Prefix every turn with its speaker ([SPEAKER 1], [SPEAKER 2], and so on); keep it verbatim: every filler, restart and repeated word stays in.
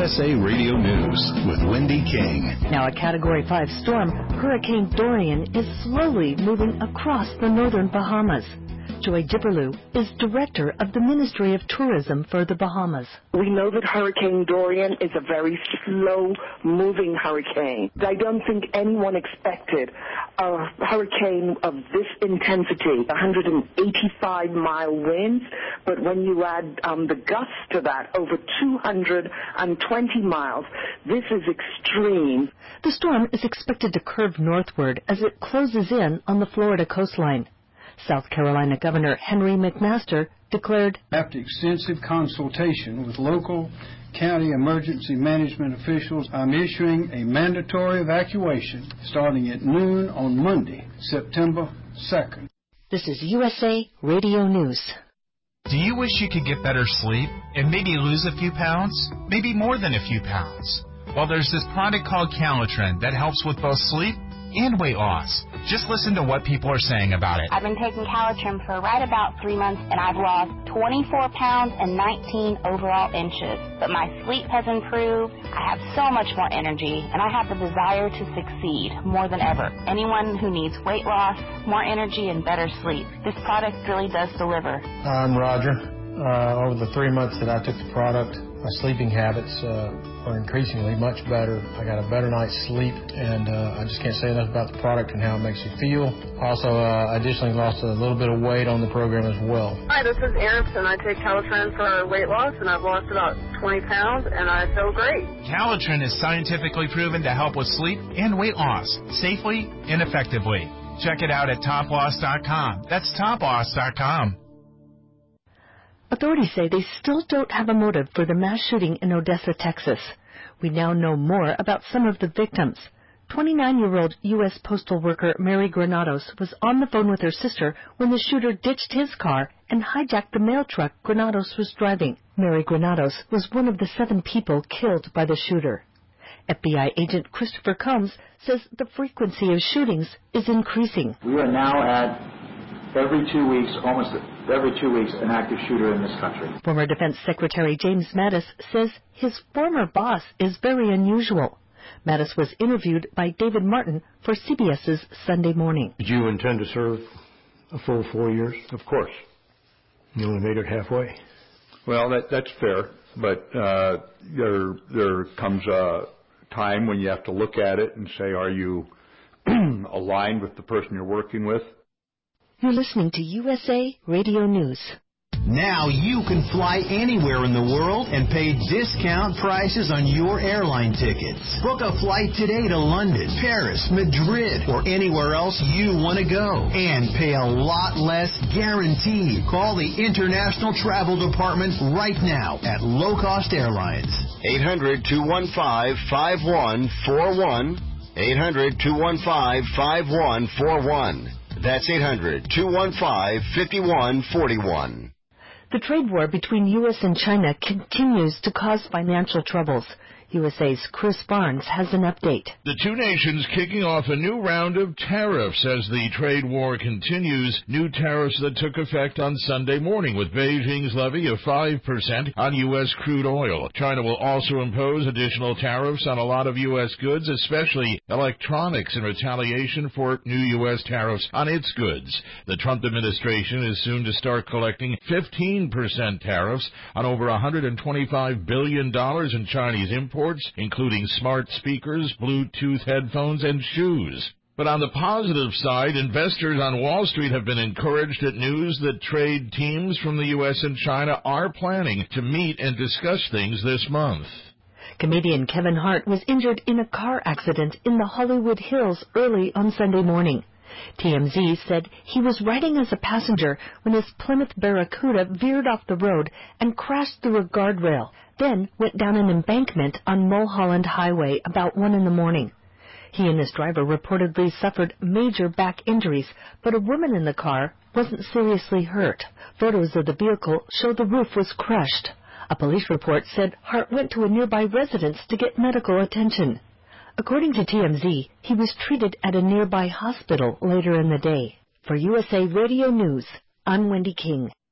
[SPEAKER 1] S A Radio News with Wendy King.
[SPEAKER 2] Now a Category five storm, Hurricane Dorian is slowly moving across the northern Bahamas. Joy Dipperlew is director of the Ministry of Tourism for the Bahamas.
[SPEAKER 3] We know that Hurricane Dorian is a very slow-moving hurricane. I don't think anyone expected a hurricane of this intensity, one hundred eighty-five mile winds, but when you add um, the gusts to that, over two hundred twenty miles, this is extreme.
[SPEAKER 2] The storm is expected to curve northward as it closes in on the Florida coastline. South Carolina Governor Henry McMaster declared,
[SPEAKER 4] after extensive consultation with local county emergency management officials, I'm issuing a mandatory evacuation starting at noon on Monday, September second.
[SPEAKER 2] This is U S A Radio News.
[SPEAKER 5] Do you wish you could get better sleep and maybe lose a few pounds? Maybe more than a few pounds? Well, there's this product called Calitrin that helps with both sleep and weight loss. Just listen to what people are saying about it.
[SPEAKER 6] I've been taking Calitrin for right about three months, and I've lost twenty-four pounds and nineteen overall inches. But my sleep has improved. I have so much more energy, and I have the desire to succeed more than ever. Anyone who needs weight loss, more energy, and better sleep, this product really does deliver.
[SPEAKER 7] I'm Roger. Uh, over the three months that I took the product, my sleeping habits uh, are increasingly much better. I got a better night's sleep, and uh, I just can't say enough about the product and how it makes you feel. Also, uh, I additionally lost a little bit of weight on the program as well.
[SPEAKER 8] Hi, this is Erin, I take Calitrin for weight loss, and I've lost about twenty pounds, and I feel great.
[SPEAKER 5] Calitrin is scientifically proven to help with sleep and weight loss safely and effectively. Check it out at top loss dot com. That's top loss dot com.
[SPEAKER 2] Authorities say they still don't have a motive for the mass shooting in Odessa, Texas. We now know more about some of the victims. twenty-nine-year-old U S postal worker Mary Granados was on the phone with her sister when the shooter ditched his car and hijacked the mail truck Granados was driving. Mary Granados was one of the seven people killed by the shooter. F B I agent Christopher Combs says the frequency of shootings is increasing.
[SPEAKER 9] We are now at every two weeks, almost every two weeks, an active shooter in this country.
[SPEAKER 2] Former Defense Secretary James Mattis says his former boss is very unusual. Mattis was interviewed by David Martin for CBS's Sunday Morning.
[SPEAKER 10] Did you intend to serve a full four years?
[SPEAKER 11] Of course.
[SPEAKER 10] You only made it halfway.
[SPEAKER 11] Well, that, that's fair, but uh, there there comes a time when you have to look at it and say, are you aligned with the person you're working with?
[SPEAKER 2] You're listening to U S A Radio News.
[SPEAKER 12] Now you can fly anywhere in the world and pay discount prices on your airline tickets. Book a flight today to London, Paris, Madrid, or anywhere else you want to go. And pay a lot less guaranteed. Call the International Travel Department right now at Low Cost Airlines.
[SPEAKER 13] eight hundred, two one five, five one four one. eight hundred, two one five, five one four one. That's eight hundred, two one five, five one four one.
[SPEAKER 2] The trade war between U S and China continues to cause financial troubles. U S A's Chris Barnes has an update.
[SPEAKER 14] The two nations kicking off a new round of tariffs as the trade war continues. New tariffs that took effect on Sunday morning with Beijing's levy of five percent on U S crude oil. China will also impose additional tariffs on a lot of U S goods, especially electronics, in retaliation for new U S tariffs on its goods. The Trump administration is soon to start collecting fifteen percent tariffs on over one hundred twenty-five billion dollars in Chinese imports, including smart speakers, Bluetooth headphones, and shoes. But on the positive side, investors on Wall Street have been encouraged at news that trade teams from the U S and China are planning to meet and discuss things this month.
[SPEAKER 2] Comedian Kevin Hart was injured in a car accident in the Hollywood Hills early on Sunday morning. T M Z said he was riding as a passenger when his Plymouth Barracuda veered off the road and crashed through a guardrail, then went down an embankment on Mulholland Highway about one in the morning. He and his driver reportedly suffered major back injuries, but a woman in the car wasn't seriously hurt. Photos of the vehicle show the roof was crushed. A police report said Hart went to a nearby residence to get medical attention. According to T M Z, he was treated at a nearby hospital later in the day. For U S A Radio News, I'm Wendy King.